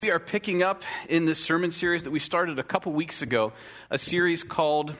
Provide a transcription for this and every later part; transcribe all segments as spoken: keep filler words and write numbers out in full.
We are picking up in this sermon series that we started a couple weeks ago, a series called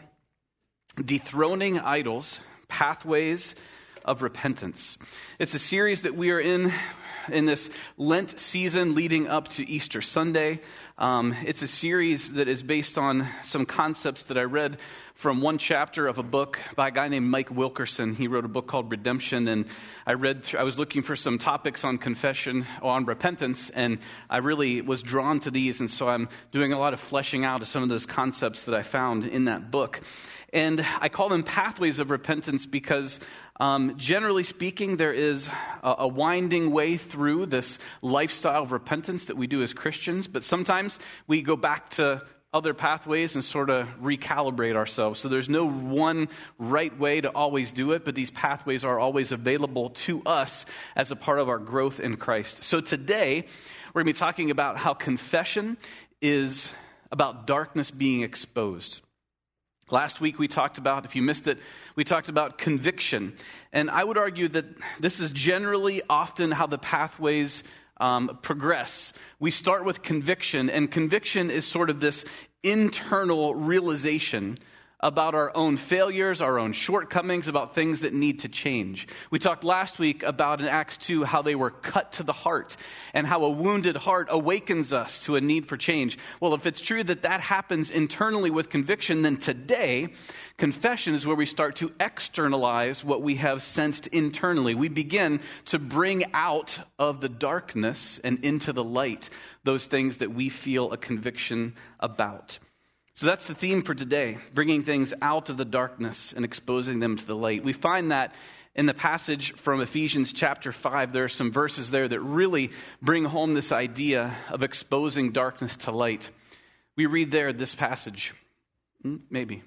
Dethroning Idols, Pathways of Repentance. It's a series that we are in in this Lent season leading up to Easter Sunday. Um, it's a series that is based on some concepts that I read from one chapter of a book by a guy named Mike Wilkerson. He wrote a book called Redemption, and I read. Through, I was looking for some topics on confession, on repentance, and I really was drawn to these, and so I'm doing a lot of fleshing out of some of those concepts that I found in that book. And I call them pathways of repentance because, um, generally speaking, there is a, a winding way through this lifestyle of repentance that we do as Christians, but sometimes we go back to other pathways and sort of recalibrate ourselves. So there's no one right way to always do it, but these pathways are always available to us as a part of our growth in Christ. So today, we're going to be talking about how confession is about darkness being exposed. Last week we talked about, if you missed it, we talked about conviction. And I would argue that this is generally often how the pathways um, progress. We start with conviction, and conviction is sort of this internal realization about our own failures, our own shortcomings, about things that need to change. We talked last week about in Acts two how they were cut to the heart and how a wounded heart awakens us to a need for change. Well, if it's true that that happens internally with conviction, then today, confession is where we start to externalize what we have sensed internally. We begin to bring out of the darkness and into the light those things that we feel a conviction about. So that's the theme for today, bringing things out of the darkness and exposing them to the light. We find that in the passage from Ephesians chapter five, there are some verses there that really bring home this idea of exposing darkness to light. We read there this passage. Maybe.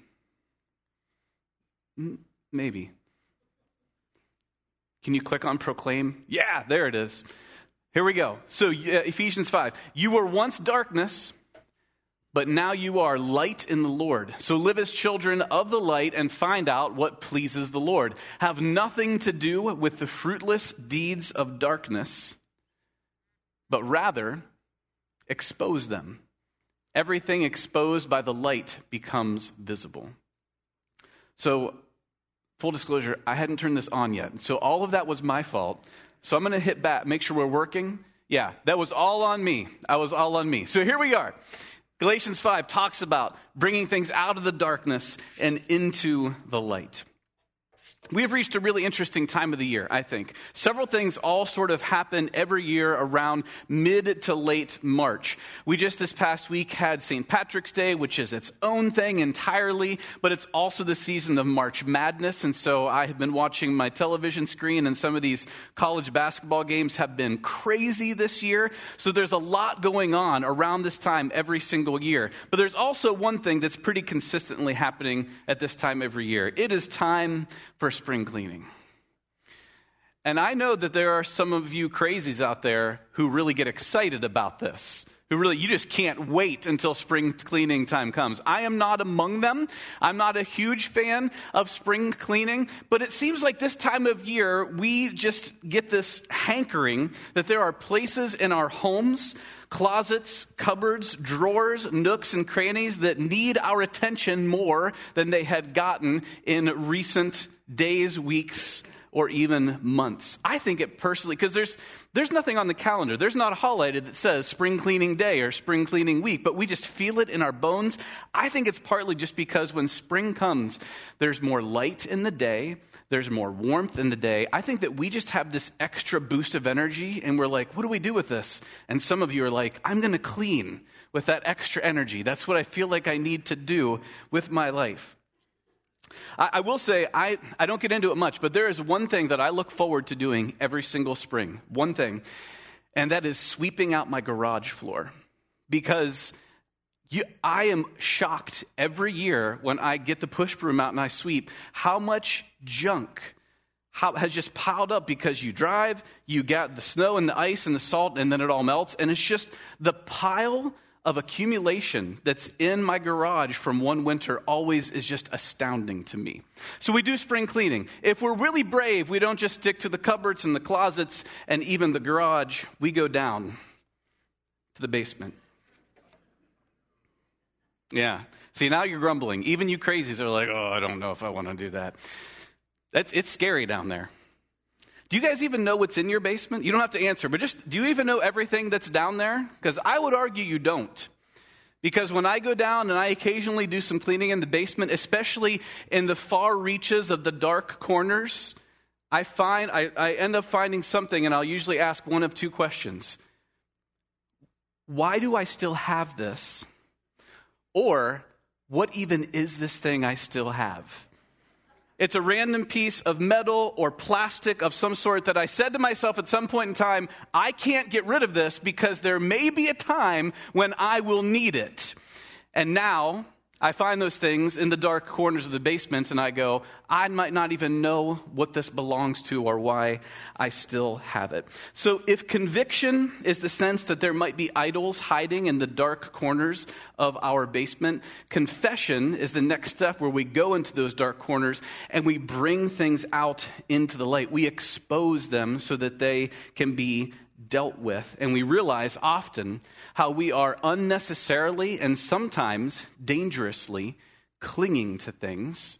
Maybe. Can you click on proclaim? Yeah, there it is. Here we go. So uh, Ephesians five. You were once darkness, but now you are light in the Lord. So live as children of the light and find out what pleases the Lord. Have nothing to do with the fruitless deeds of darkness, but rather expose them. Everything exposed by the light becomes visible. So, full disclosure, I hadn't turned this on yet. So all of that was my fault. So I'm going to hit back, make sure we're working. Yeah, that was all on me. I was all on me. So here we are. Galatians five talks about bringing things out of the darkness and into the light. We have reached a really interesting time of the year, I think. Several things all sort of happen every year around mid to late March. We just this past week had Saint Patrick's Day, which is its own thing entirely, but it's also the season of March Madness. And so I have been watching my television screen, and some of these college basketball games have been crazy this year. So there's a lot going on around this time every single year. But there's also one thing that's pretty consistently happening at this time every year. It is time for spring cleaning. And I know that there are some of you crazies out there who really get excited about this, who really, you just can't wait until spring cleaning time comes. I am not among them. I'm not a huge fan of spring cleaning, but it seems like this time of year, we just get this hankering that there are places in our homes, closets, cupboards, drawers, nooks, and crannies that need our attention more than they had gotten in recent days, weeks, or even months. I think it personally, because there's there's nothing on the calendar. There's not a holiday that says spring cleaning day or spring cleaning week, but we just feel it in our bones. I think it's partly just because when spring comes, there's more light in the day, there's more warmth in the day. I think that we just have this extra boost of energy, and we're like, what do we do with this? And some of you are like, I'm going to clean with that extra energy. That's what I feel like I need to do with my life. I, I will say, I, I don't get into it much, but there is one thing that I look forward to doing every single spring. One thing, and that is sweeping out my garage floor. Because you, I am shocked every year when I get the push broom out and I sweep how much junk how, has just piled up because you drive, you got the snow and the ice and the salt, and then it all melts. And it's just the pile of accumulation that's in my garage from one winter always is just astounding to me. So we do spring cleaning. If we're really brave, we don't just stick to the cupboards and the closets and even the garage. We go down to the basement. Yeah. See, now you're grumbling. Even you crazies are like, oh, I don't know if I want to do that. That's, it's scary down there. Do you guys even know what's in your basement? You don't have to answer, but just, do you even know everything that's down there? Because I would argue you don't. Because when I go down and I occasionally do some cleaning in the basement, especially in the far reaches of the dark corners, I find, I, I end up finding something, and I'll usually ask one of two questions. Why do I still have this? Or, what even is this thing I still have? It's a random piece of metal or plastic of some sort that I said to myself at some point in time, I can't get rid of this because there may be a time when I will need it. And now I find those things in the dark corners of the basements and I go, I might not even know what this belongs to or why I still have it. So if conviction is the sense that there might be idols hiding in the dark corners of our basement, confession is the next step where we go into those dark corners and we bring things out into the light. We expose them so that they can be dealt with. And we realize often how we are unnecessarily and sometimes dangerously clinging to things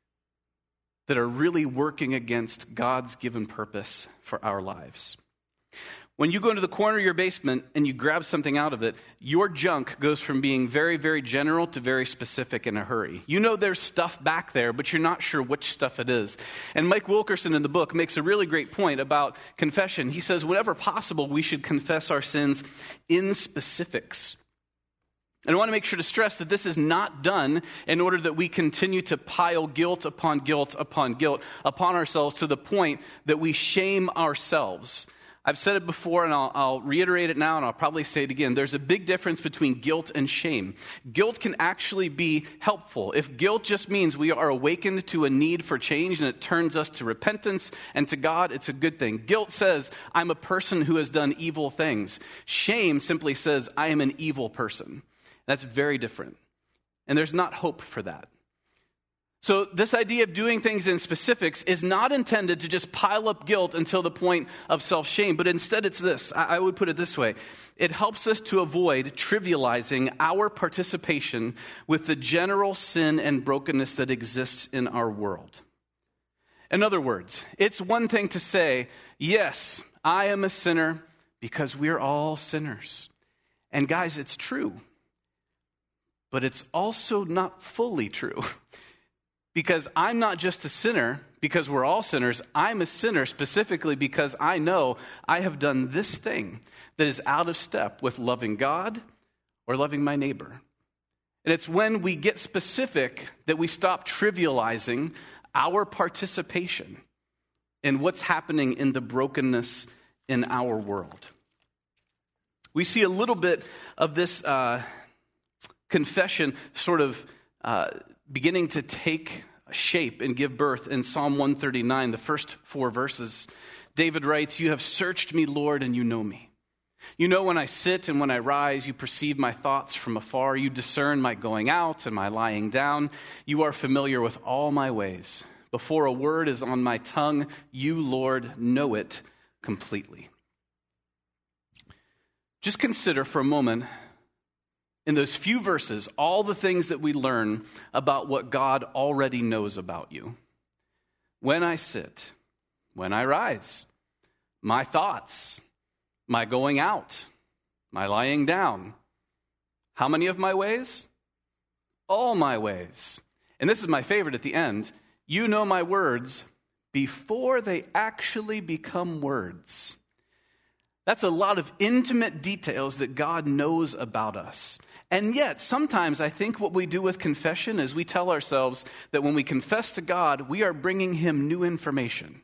that are really working against God's given purpose for our lives. When you go into the corner of your basement and you grab something out of it, your junk goes from being very, very general to very specific in a hurry. You know there's stuff back there, but you're not sure which stuff it is. And Mike Wilkerson in the book makes a really great point about confession. He says, whenever possible, we should confess our sins in specifics. And I want to make sure to stress that this is not done in order that we continue to pile guilt upon guilt upon guilt upon ourselves to the point that we shame ourselves. I've said it before, and I'll, I'll reiterate it now, and I'll probably say it again. There's a big difference between guilt and shame. Guilt can actually be helpful. If guilt just means we are awakened to a need for change and it turns us to repentance and to God, it's a good thing. Guilt says, I'm a person who has done evil things. Shame simply says, I am an evil person. That's very different. And there's not hope for that. So this idea of doing things in specifics is not intended to just pile up guilt until the point of self-shame, but instead it's this. I would put it this way. It helps us to avoid trivializing our participation with the general sin and brokenness that exists in our world. In other words, it's one thing to say, yes, I am a sinner because we're all sinners. And guys, it's true. But it's also not fully true. Because I'm not just a sinner because we're all sinners. I'm a sinner specifically because I know I have done this thing that is out of step with loving God or loving my neighbor. And it's when we get specific that we stop trivializing our participation in what's happening in the brokenness in our world. We see a little bit of this uh, confession sort of uh, beginning to take shape and give birth in Psalm one thirty-nine, the first four verses. David writes, you have searched me, Lord, and you know me. You know when I sit and when I rise, you perceive my thoughts from afar. You discern my going out and my lying down. You are familiar with all my ways. Before a word is on my tongue, you, Lord, know it completely. Just consider for a moment, in those few verses, all the things that we learn about what God already knows about you. When I sit, when I rise, my thoughts, my going out, my lying down. How many of my ways? All my ways. And this is my favorite at the end. You know my words before they actually become words. That's a lot of intimate details that God knows about us. And yet, sometimes I think what we do with confession is we tell ourselves that when we confess to God, we are bringing him new information.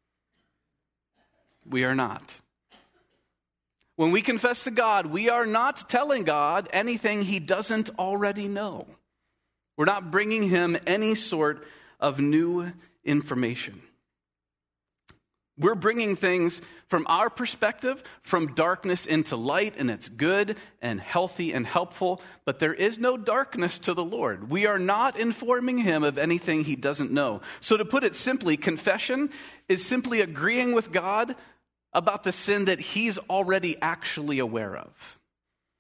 We are not. When we confess to God, we are not telling God anything he doesn't already know. We're not bringing him any sort of new information. We're bringing things from our perspective, from darkness into light, and it's good and healthy and helpful, but there is no darkness to the Lord. We are not informing him of anything he doesn't know. So to put it simply, confession is simply agreeing with God about the sin that he's already actually aware of.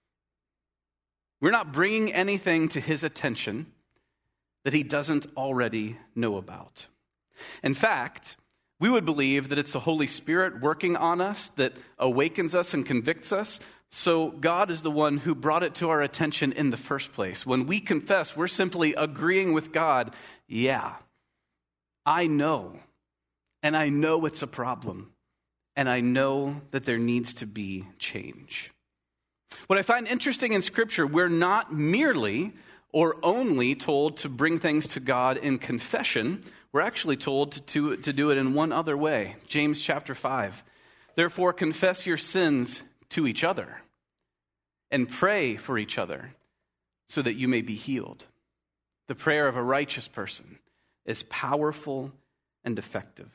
We're not bringing anything to his attention that he doesn't already know about. In fact, we would believe that it's the Holy Spirit working on us that awakens us and convicts us. So God is the one who brought it to our attention in the first place. When we confess, we're simply agreeing with God. Yeah, I know, and I know it's a problem, and I know that there needs to be change. What I find interesting in Scripture, we're not merely or only told to bring things to God in confession. We're actually told to, to, to do it in one other way. James chapter five. Therefore, confess your sins to each other and pray for each other so that you may be healed. The prayer of a righteous person is powerful and effective.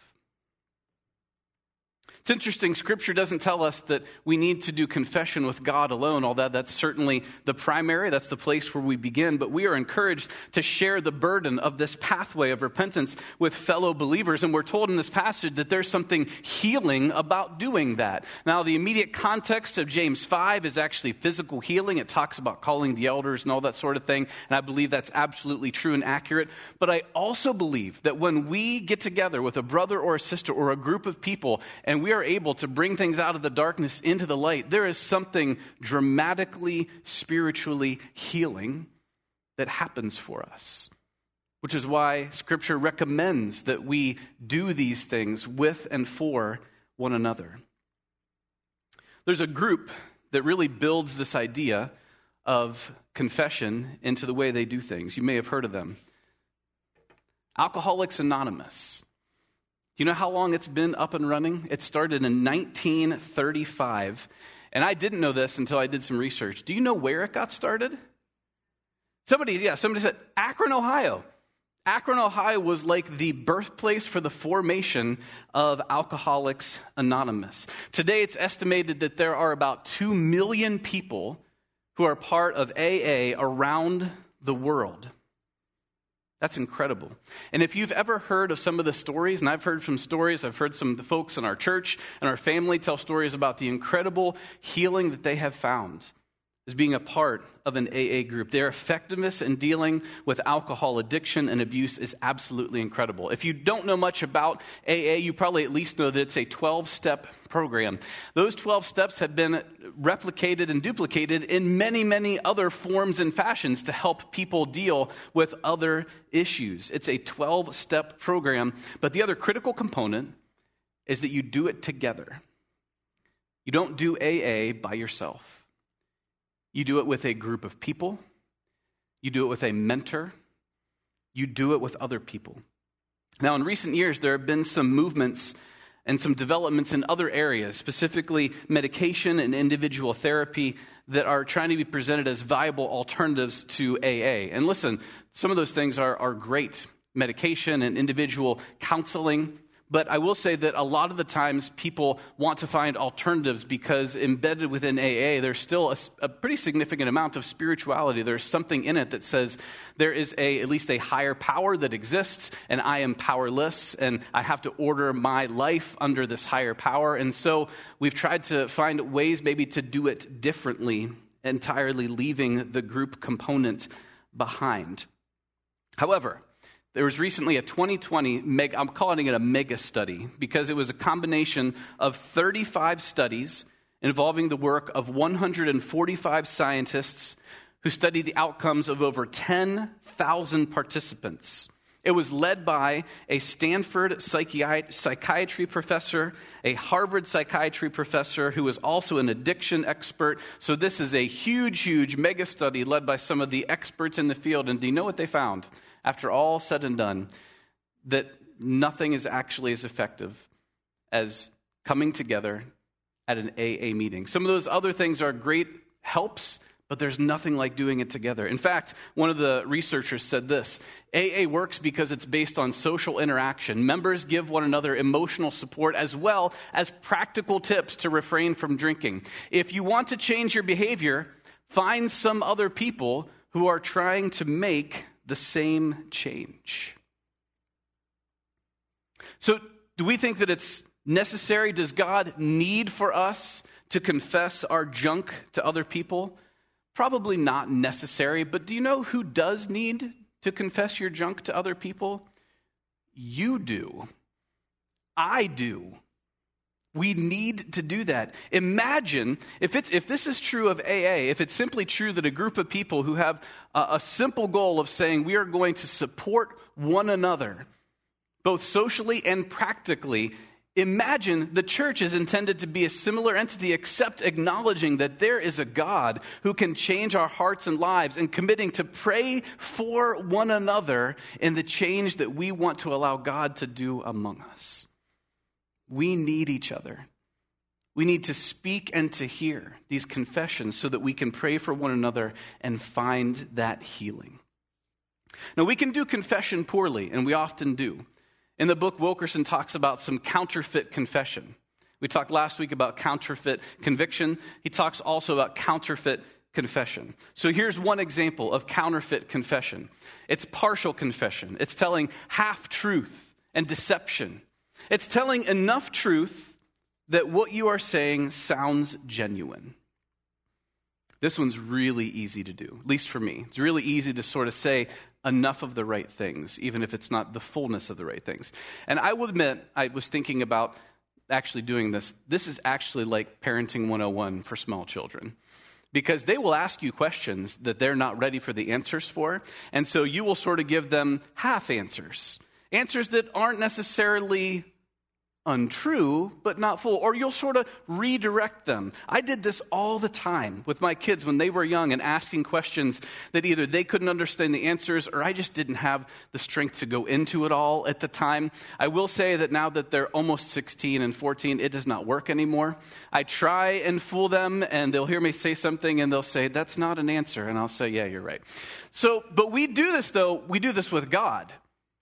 It's interesting, Scripture doesn't tell us that we need to do confession with God alone, although that's certainly the primary, that's the place where we begin, but we are encouraged to share the burden of this pathway of repentance with fellow believers, and we're told in this passage that there's something healing about doing that. Now, the immediate context of James five is actually physical healing. It talks about calling the elders and all that sort of thing, and I believe that's absolutely true and accurate, but I also believe that when we get together with a brother or a sister or a group of people, and we are able to bring things out of the darkness into the light, there is something dramatically, spiritually healing that happens for us, which is why Scripture recommends that we do these things with and for one another. There's a group that really builds this idea of confession into the way they do things. You may have heard of them. Alcoholics Anonymous. Do you know how long it's been up and running? It started in nineteen thirty-five, and I didn't know this until I did some research. Do you know where it got started? Somebody, yeah, somebody said Akron, Ohio. Akron, Ohio was like the birthplace for the formation of Alcoholics Anonymous. Today, it's estimated that there are about two million people who are part of A A around the world. That's incredible. And if you've ever heard of some of the stories, and I've heard some stories, I've heard some of the folks in our church and our family tell stories about the incredible healing that they have found as being a part of an A A group. Their effectiveness in dealing with alcohol addiction and abuse is absolutely incredible. If you don't know much about A A, you probably at least know that it's a twelve-step program. Those twelve steps have been replicated and duplicated in many, many other forms and fashions to help people deal with other issues. It's a twelve-step program, but the other critical component is that you do it together. You don't do A A by yourself. You do it with a group of people. You do it with a mentor. You do it with other people. Now, in recent years, there have been some movements and some developments in other areas, specifically medication and individual therapy, that are trying to be presented as viable alternatives to A A. And listen, some of those things are, are great, medication and individual counseling. But I will say that a lot of the times people want to find alternatives because embedded within A A, there's still a, a pretty significant amount of spirituality. There's something in it that says there is a at least a higher power that exists, and I am powerless, and I have to order my life under this higher power. And so we've tried to find ways maybe to do it differently, entirely leaving the group component behind. However, there was recently a twenty twenty, meg, I'm calling it a mega study, because it was a combination of thirty-five studies involving the work of one hundred forty-five scientists who studied the outcomes of over ten thousand participants. It was led by a Stanford psychiat- psychiatry professor, a Harvard psychiatry professor who is also an addiction expert. So this is a huge, huge mega study led by some of the experts in the field. And do you know what they found? After all said and done, that nothing is actually as effective as coming together at an A A meeting. Some of those other things are great helps, but there's nothing like doing it together. In fact, one of the researchers said this: A A works because it's based on social interaction. Members give one another emotional support as well as practical tips to refrain from drinking. If you want to change your behavior, find some other people who are trying to make the same change. So, do we think that it's necessary? Does God need for us to confess our junk to other people? Probably not necessary, but do you know who does need to confess your junk to other people? You do. I do. We need to do that. Imagine if it's if this is true of A A, if it's simply true that a group of people who have a, a simple goal of saying we are going to support one another, both socially and practically, imagine the church is intended to be a similar entity, except acknowledging that there is a God who can change our hearts and lives, and committing to pray for one another in the change that we want to allow God to do among us. We need each other. We need to speak and to hear these confessions so that we can pray for one another and find that healing. Now, we can do confession poorly, and we often do. In the book, Wilkerson talks about some counterfeit confession. We talked last week about counterfeit conviction. He talks also about counterfeit confession. So here's one example of counterfeit confession. It's partial confession. It's telling half-truth and deception. It's telling enough truth that what you are saying sounds genuine. This one's really easy to do, at least for me. It's really easy to sort of say enough of the right things, even if it's not the fullness of the right things. And I will admit, I was thinking about actually doing this. This is actually like parenting one oh one for small children, because they will ask you questions that they're not ready for the answers for. And so you will sort of give them half answers, answers that aren't necessarily untrue, but not full, or you'll sort of redirect them. I did this all the time with my kids when they were young and asking questions that either they couldn't understand the answers or I just didn't have the strength to go into it all at the time. I will say that now that they're almost sixteen and fourteen, it does not work anymore. I try and fool them and they'll hear me say something and they'll say, that's not an answer. And I'll say, yeah, you're right. So, but we do this though, we do this with God.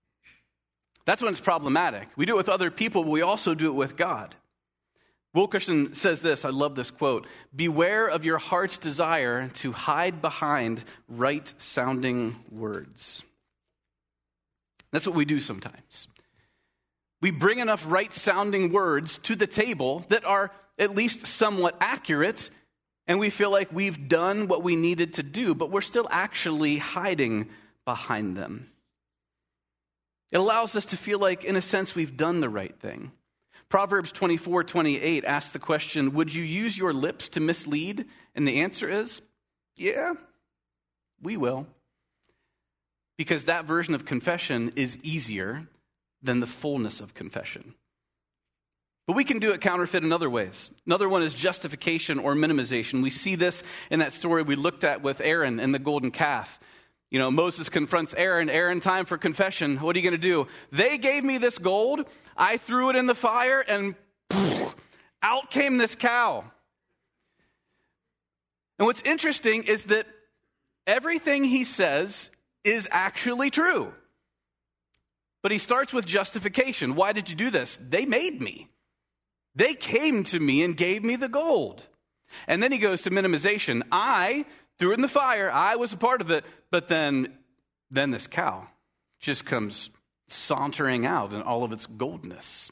That's when it's problematic. We do it with other people, but we also do it with God. Wilkerson says this, I love this quote, beware of your heart's desire to hide behind right-sounding words. That's what we do sometimes. We bring enough right-sounding words to the table that are at least somewhat accurate, and we feel like we've done what we needed to do, but we're still actually hiding behind them. It allows us to feel like, in a sense, we've done the right thing. Proverbs twenty-four twenty-eight asks the question, would you use your lips to mislead? And the answer is, yeah, we will. Because that version of confession is easier than the fullness of confession. But we can do it counterfeit in other ways. Another one is justification or minimization. We see this in that story we looked at with Aaron and the golden calf. You know, Moses confronts Aaron. Aaron, time for confession. What are you going to do? They gave me this gold. I threw it in the fire and poof, out came this cow. And what's interesting is that everything he says is actually true. But he starts with justification. Why did you do this? They made me. They came to me and gave me the gold. And then he goes to minimization. I threw it in the fire. I was a part of it. But then, then this cow just comes sauntering out in all of its goldness.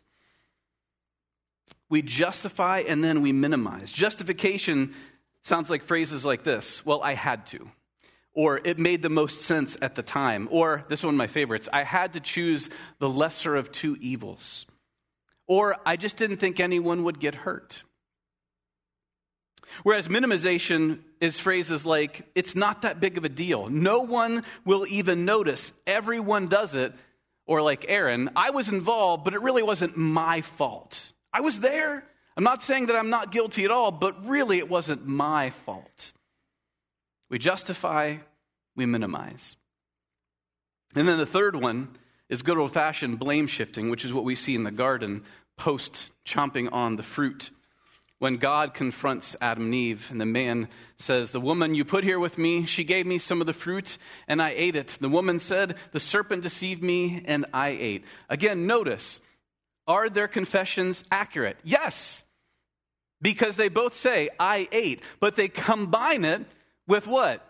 We justify and then we minimize. Justification sounds like phrases like this. Well, I had to. Or it made the most sense at the time. Or, this is one of my favorites, I had to choose the lesser of two evils. Or, I just didn't think anyone would get hurt. Whereas minimization is phrases like, it's not that big of a deal. No one will even notice. Everyone does it. Or like Aaron, I was involved, but it really wasn't my fault. I was there. I'm not saying that I'm not guilty at all, but really it wasn't my fault. We justify, we minimize. And then the third one is good old-fashioned blame shifting, which is what we see in the garden post chomping on the fruit. When God confronts Adam and Eve, and the man says, the woman you put here with me, she gave me some of the fruit, and I ate it. The woman said, the serpent deceived me, and I ate. Again, notice, are their confessions accurate? Yes, because they both say, I ate, but they combine it with what?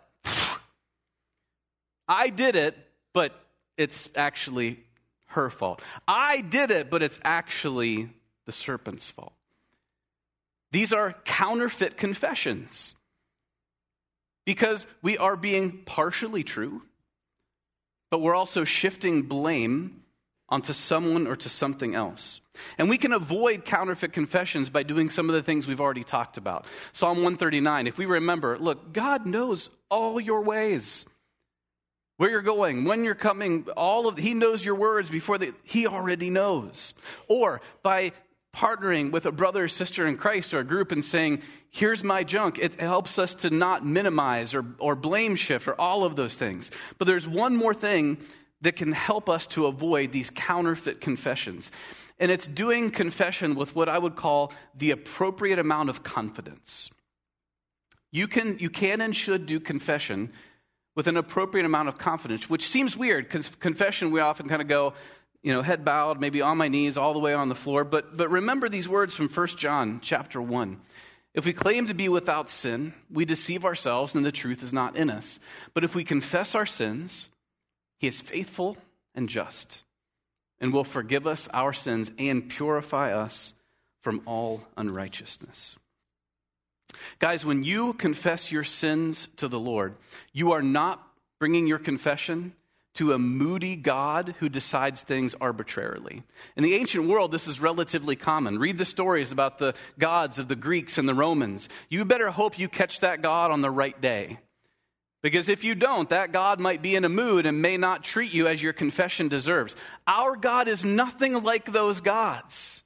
I did it, but it's actually her fault. I did it, but it's actually the serpent's fault. These are counterfeit confessions. because we are being partially true, but we're also shifting blame onto someone or to something else. And we can avoid counterfeit confessions by doing some of the things we've already talked about. Psalm one thirty-nine, if we remember, look, God knows all your ways. Where you're going, when you're coming, all of He knows your words before they, He already knows. Or by partnering with a brother or sister in Christ or a group and saying, here's my junk, it helps us to not minimize or, or blame shift or all of those things. But there's one more thing that can help us to avoid these counterfeit confessions. And it's doing confession with what I would call the appropriate amount of confidence. You can, you can and should do confession with an appropriate amount of confidence, which seems weird because confession, we often kind of go, you know, head bowed, maybe on my knees, all the way on the floor. But but remember these words from First John chapter one. If we claim to be without sin, we deceive ourselves and the truth is not in us. But if we confess our sins, He is faithful and just and will forgive us our sins and purify us from all unrighteousness. Guys, when you confess your sins to the Lord, you are not bringing your confession to a moody God who decides things arbitrarily. In the ancient world, this is relatively common. Read the stories about the gods of the Greeks and the Romans. You better hope you catch that God on the right day. Because if you don't, that God might be in a mood and may not treat you as your confession deserves. Our God is nothing like those gods.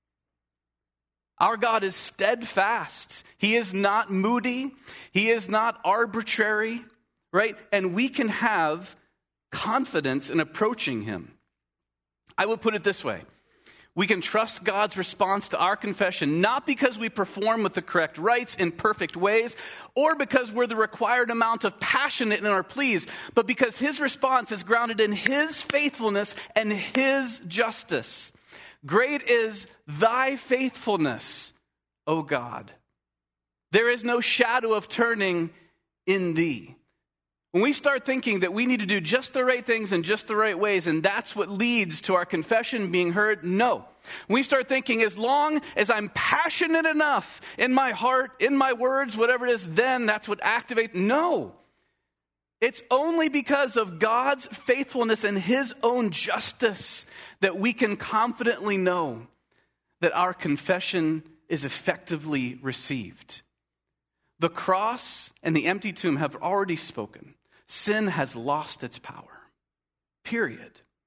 Our God is steadfast. He is not moody. He is not arbitrary, right? And we can have confidence in approaching Him. I would put it this way. We can trust God's response to our confession, not because we perform with the correct rites in perfect ways, or because we're the required amount of passion in our pleas, but because His response is grounded in His faithfulness and His justice. Great is thy faithfulness, O God. There is no shadow of turning in thee. When we start thinking that we need to do just the right things in just the right ways, and that's what leads to our confession being heard, no. When we start thinking, as long as I'm passionate enough in my heart, in my words, whatever it is, then that's what activates. No. It's only because of God's faithfulness and His own justice that we can confidently know that our confession is effectively received. The cross and the empty tomb have already spoken. Sin has lost its power. Period.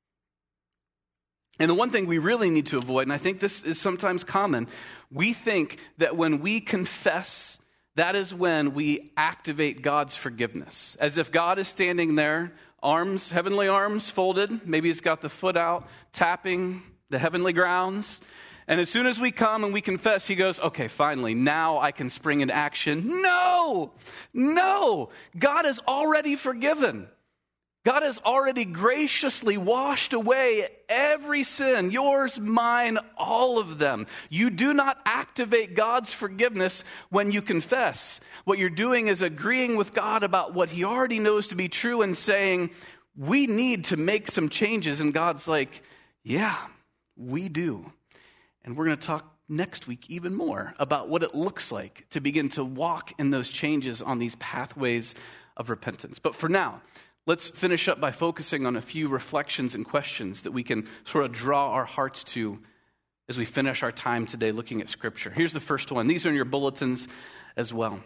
And the one thing we really need to avoid, and I think this is sometimes common, we think that when we confess, that is when we activate God's forgiveness. As if God is standing there, arms, heavenly arms folded, maybe He's got the foot out, tapping the heavenly grounds. And as soon as we come and we confess, He goes, okay, finally, now I can spring into action. No, no, God has already forgiven. God has already graciously washed away every sin, yours, mine, all of them. You do not activate God's forgiveness when you confess. What you're doing is agreeing with God about what He already knows to be true and saying, we need to make some changes. And God's like, yeah, we do. And we're going to talk next week even more about what it looks like to begin to walk in those changes on these pathways of repentance. But for now, let's finish up by focusing on a few reflections and questions that we can sort of draw our hearts to as we finish our time today looking at Scripture. Here's the first one. These are in your bulletins as well.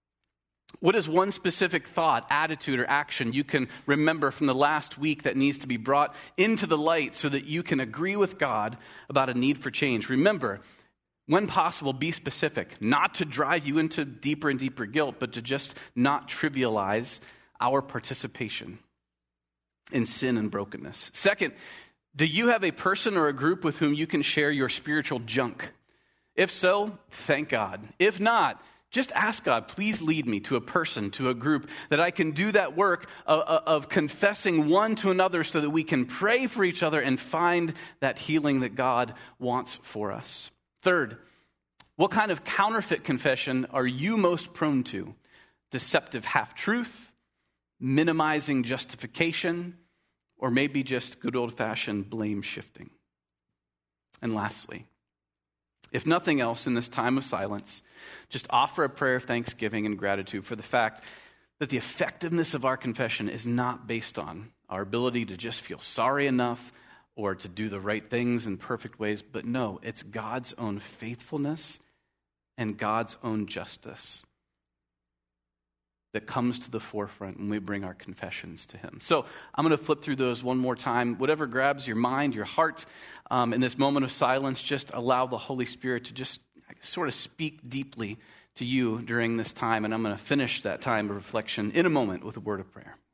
What is one specific thought, attitude, or action you can remember from the last week that needs to be brought into the light so that you can agree with God about a need for change? Remember, when possible, be specific, not to drive you into deeper and deeper guilt, but to just not trivialize our participation in sin and brokenness. Second, do you have a person or a group with whom you can share your spiritual junk? If so, thank God. If not, just ask God, please lead me to a person, to a group, that I can do that work of, of confessing one to another so that we can pray for each other and find that healing that God wants for us. Third, what kind of counterfeit confession are you most prone to? Deceptive half-truth, minimizing justification, or maybe just good old-fashioned blame shifting? And lastly, if nothing else in this time of silence, just offer a prayer of thanksgiving and gratitude for the fact that the effectiveness of our confession is not based on our ability to just feel sorry enough or to do the right things in perfect ways, but no, it's God's own faithfulness and God's own justice that comes to the forefront when we bring our confessions to him. So I'm going to flip through those one more time. Whatever grabs your mind, your heart, um, in this moment of silence, just allow the Holy Spirit to just sort of speak deeply to you during this time. And I'm going to finish that time of reflection in a moment with a word of prayer.